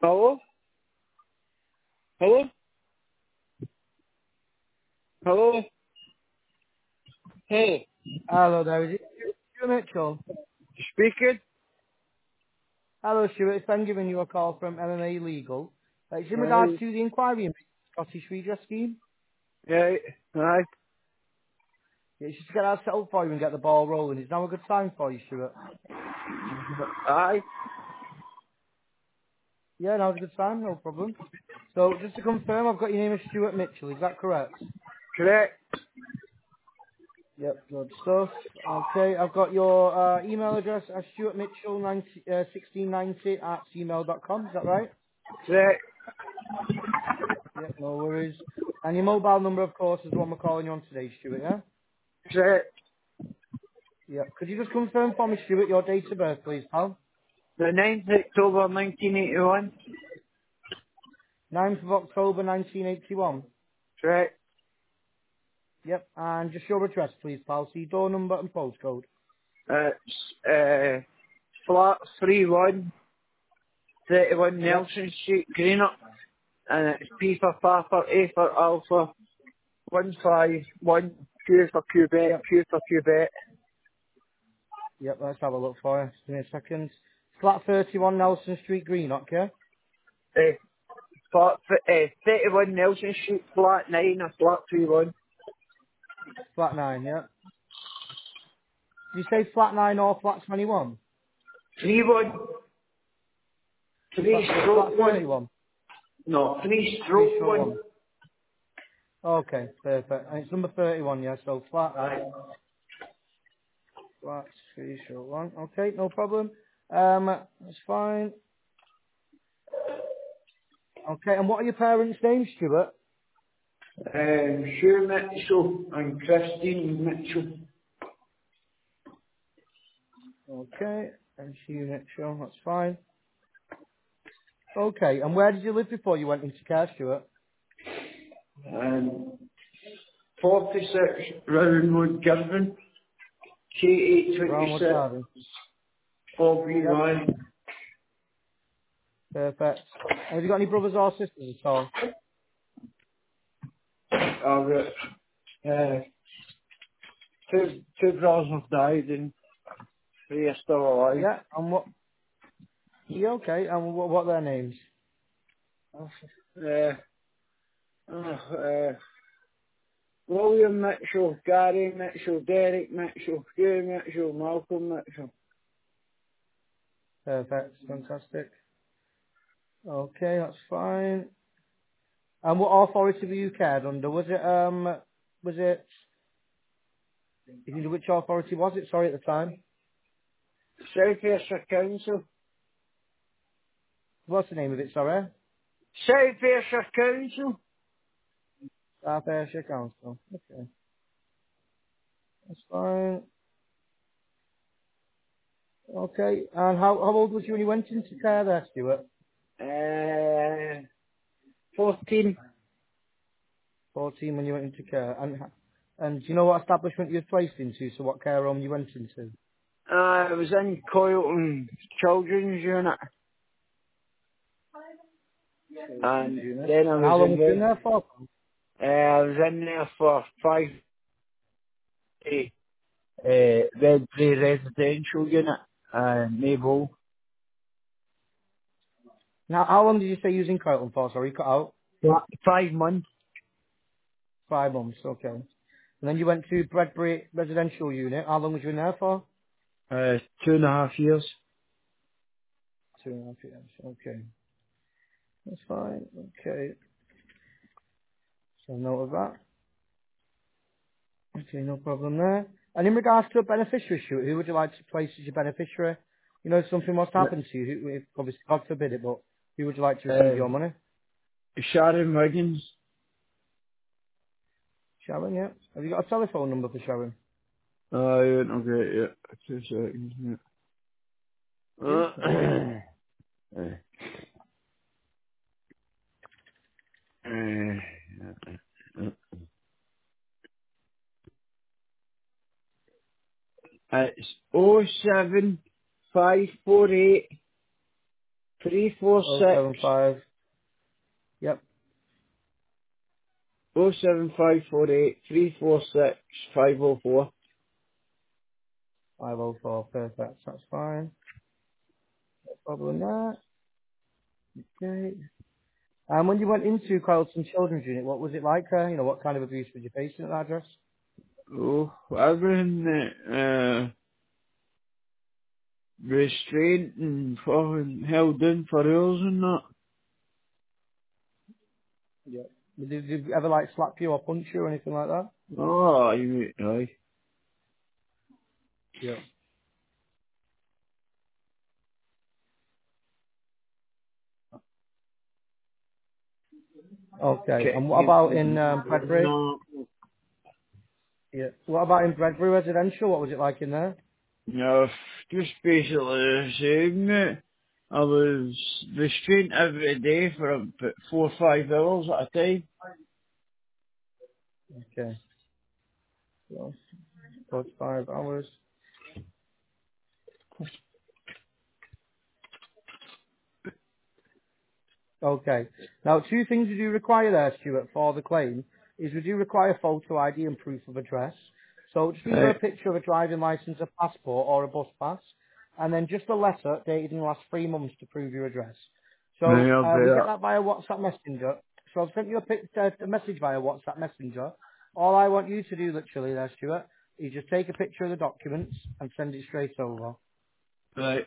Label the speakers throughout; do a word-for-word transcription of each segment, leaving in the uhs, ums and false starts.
Speaker 1: Hello? Hello? Hello? Hey,
Speaker 2: Hello there, is it Stuart Mitchell?
Speaker 1: speaking?
Speaker 2: Hello Stuart, it's Ben giving you a call from M M A Legal. Uh, it's in regards
Speaker 1: Right,
Speaker 2: to the inquiry in the Scottish Redress Scheme.
Speaker 1: right, right.
Speaker 2: Yeah, it's just to get that set up for you and get the ball rolling. Is now a good time for you, Stuart?
Speaker 1: Aye,
Speaker 2: Yeah, now's a good time, no problem. So just to confirm, I've got your name as Stuart Mitchell, is that correct?
Speaker 1: correct.
Speaker 2: Yep, good stuff. Okay, I've got your uh, email address as Stuart Mitchell ninety, uh, sixteen ninety at gmail dot com, is that right?
Speaker 1: Correct,
Speaker 2: Yep, no worries. And your mobile number, of course, is the one we're calling you on today, Stuart, yeah?
Speaker 1: correct.
Speaker 2: Yeah. Could you just confirm for me, Stuart, your date of birth, please, pal?
Speaker 1: The ninth of October nineteen eighty-one.
Speaker 2: ninth of October, nineteen eighty-one.
Speaker 1: Correct.
Speaker 2: Yep. And just your address, please, pal. See door number and postcode.
Speaker 1: It's, uh, flat three one, thirty-one
Speaker 2: Yep.
Speaker 1: Nelson Street, Greenock. And it's P for Papa, A for Alpha, one five one, Q for Quebec,
Speaker 2: Yep.
Speaker 1: Q for Quebec.
Speaker 2: Yep. Let's have a look for you. Just give me a second. Flat thirty-one Nelson Street, Greenock, yeah?
Speaker 1: Uh, flat, uh, thirty-one Nelson Street, flat nine, or flat three one.
Speaker 2: Flat nine, yeah? Did you say flat nine or flat twenty-one?
Speaker 1: Three one, three
Speaker 2: Flat, th- flat
Speaker 1: stroke one.
Speaker 2: thirty-one?
Speaker 1: No, three
Speaker 2: Three
Speaker 1: stroke
Speaker 2: short
Speaker 1: one.
Speaker 2: one. Okay, perfect. And it's number thirty-one, yeah? So flat,
Speaker 1: Aye.
Speaker 2: flat, three short one. Okay, no problem. Um, that's fine. Okay, and what are your parents' names, Stuart?
Speaker 1: Um, Hugh Mitchell and Christine Mitchell.
Speaker 2: Okay, and unit, sure, that's fine. Okay, and where did you live before you went into care, Stuart?
Speaker 1: Um, forty-six Roundwood Garden, K eight
Speaker 2: Brownwood
Speaker 1: twenty-six,
Speaker 2: Garden.
Speaker 1: four B
Speaker 2: Yep,
Speaker 1: Y.
Speaker 2: perfect. And have you got any brothers or sisters at all?
Speaker 1: I've got uh, two, two brothers have died and three are still alive.
Speaker 2: Yeah, and what? Yeah, okay, and what, what are their names?
Speaker 1: Uh, uh, uh, William Mitchell, Gary Mitchell, Derek Mitchell, Hugh Mitchell, Malcolm Mitchell.
Speaker 2: Perfect, fantastic. Okay, that's fine. And what authority were you cared under? Was it, um, was it, if you know which authority was it, sorry, at the time?
Speaker 1: South Ayrshire Council.
Speaker 2: What's the name of it, sorry?
Speaker 1: South Ayrshire Council.
Speaker 2: South Ayrshire Council. Okay, that's fine. Okay. And how how old was you when you went into care there, Stuart?
Speaker 1: Uh, fourteen.
Speaker 2: Fourteen when you went into care. And and do you know what establishment you were placed into? So what care home you went into?
Speaker 1: Uh, I was in Coylton Children's Unit,
Speaker 2: Children's
Speaker 1: and
Speaker 2: unit.
Speaker 1: then I
Speaker 2: And
Speaker 1: was
Speaker 2: how long
Speaker 1: in
Speaker 2: was you in
Speaker 1: there.
Speaker 2: there for?
Speaker 1: Uh, I was in there for five days. Uh, Redbury Residential Unit, uh, Maple.
Speaker 2: Now, how long did you say you was in Crichton for? Sorry, you cut out.
Speaker 1: Fi- Five months.
Speaker 2: Five months. Okay. And then you went to Bredbury Residential Unit. How long was you in there for?
Speaker 1: Uh, two and a half years.
Speaker 2: Two and a half years. Okay. That's fine. Okay. So note of that. Okay, no problem there. And in regards to a beneficiary shoot, who would you like to place as your beneficiary? You know, if something was to happen to you, who, if, obviously God forbid it, but who would you like to receive
Speaker 1: Uh,
Speaker 2: your money?
Speaker 1: Sharon Wiggins.
Speaker 2: Sharon, yeah. Have you got a telephone number for Sharon?
Speaker 1: Oh, I don't know great yet. Two seconds.
Speaker 2: Yeah,
Speaker 1: Yeah.
Speaker 2: no worries.
Speaker 1: Uh, uh, uh, It's oh seven five four eight three four
Speaker 2: Oh
Speaker 1: six
Speaker 2: seven five. Yep.
Speaker 1: oh seven five four eight three four six five oh four.
Speaker 2: Five oh four. Perfect. That's fine. No problem there. Okay. And when you went into Carlton Children's Unit, what was it like there? You know, what kind of abuse were you facing at that address?
Speaker 1: Oh, I've been uh, restrained and fucking held in for hours and that.
Speaker 2: Yeah. Did, did you ever like slap you or punch you or anything like that?
Speaker 1: Oh, you right.
Speaker 2: Yeah. Okay.
Speaker 1: Check
Speaker 2: And what
Speaker 1: you.
Speaker 2: about in um, Bradbury?
Speaker 1: No,
Speaker 2: Yeah. What about in Bradbury Residential? What was it like in there?
Speaker 1: no, just basically the same, mate. I was restrained every day for about four or five hours at a time.
Speaker 2: Okay. So, forty-five hours. Okay. Now, two things we do require there, Stuart, for the claim is we do require photo I D and proof of address. So just either a
Speaker 1: Right,
Speaker 2: picture of a driving license, a passport, or a bus pass, and then just a letter dated in the last three months to prove your address.
Speaker 1: right,
Speaker 2: So
Speaker 1: I'll
Speaker 2: uh, we
Speaker 1: do
Speaker 2: get
Speaker 1: that.
Speaker 2: that via WhatsApp Messenger. So I've sent you a, pic- uh, a message via WhatsApp Messenger. All I want you to do, literally, there, Stuart, is just take a picture of the documents and send it straight over.
Speaker 1: Right,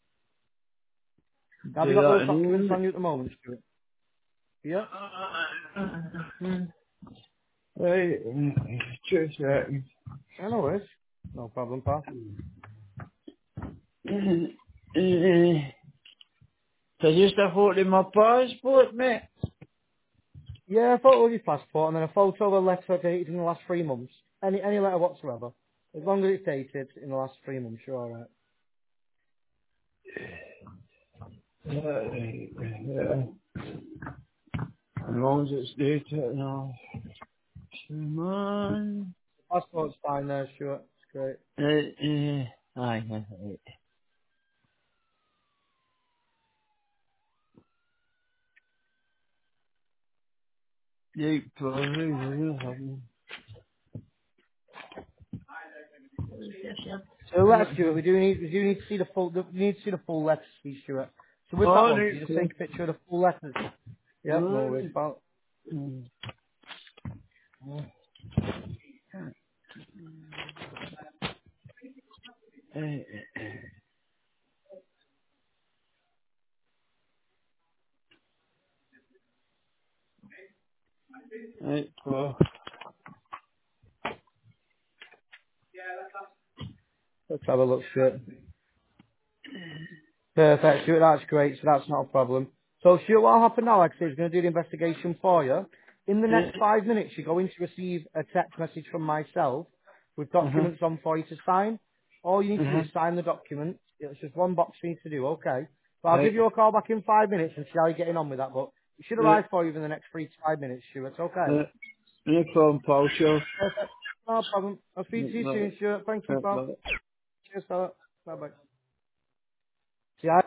Speaker 2: Have you
Speaker 1: do
Speaker 2: got
Speaker 1: that
Speaker 2: those documents
Speaker 1: in
Speaker 2: on you at the moment, Stuart? Yeah?
Speaker 1: a moment. Right, just a second.
Speaker 2: I know it. No problem, pal.
Speaker 1: So just a photo of my passport, mate?
Speaker 2: Yeah, a photo of your passport and then a photo of a letter dated in the last three months. Any any letter whatsoever. As long as it's dated in the last three months, you're alright.
Speaker 1: Right, yeah. As long as it's dated now. Come on.
Speaker 2: Passport's fine there, Stuart. It's great.
Speaker 1: Uh, uh, aye, aye, aye. Yeah, probably.
Speaker 2: So let us, Stuart, we do need we do need to see the full we need to see the full letter, please, Stuart. So with that
Speaker 1: Oh,
Speaker 2: one, could
Speaker 1: right,
Speaker 2: you just
Speaker 1: cool.
Speaker 2: take a picture of the full letters? Yep, no worries,
Speaker 1: Right.
Speaker 2: pal.
Speaker 1: Mm. Uh, Right, cool.
Speaker 2: Let's have a look, Stuart. Perfect, Stuart, that's great, so that's not a problem. So Stuart, what'll happen now, like I say, is going to do the investigation for you. In the next five minutes, you're going to receive a text message from myself with
Speaker 1: Uh-huh,
Speaker 2: documents on for you to sign. All you need to do
Speaker 1: uh-huh.
Speaker 2: is sign the documents. It's just one box for you to do, okay? But I'll give
Speaker 1: Right,
Speaker 2: you a call back in five minutes and see how you're getting on with that, but it should
Speaker 1: right,
Speaker 2: arrive for you in the next three to five minutes, Stuart, okay?
Speaker 1: right. No problem, Paul, sure.
Speaker 2: Perfect. No problem. I'll speak to
Speaker 1: Right,
Speaker 2: you soon,
Speaker 1: right,
Speaker 2: Stuart. Thank you,
Speaker 1: right,
Speaker 2: pal.
Speaker 1: right.
Speaker 2: Cheers, fella. Bye-bye. See, I